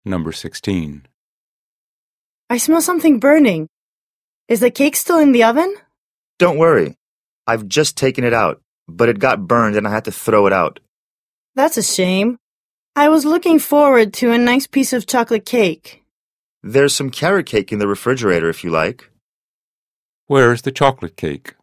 Number 16. I smell something burning. Is the cake still in the oven? Don't worry. I've just taken it out, but it got burned and I had to throw it out. That's a shame. I was looking forward to a nice piece of chocolate cake. There's some carrot cake in the refrigerator if you like. Where is the chocolate cake?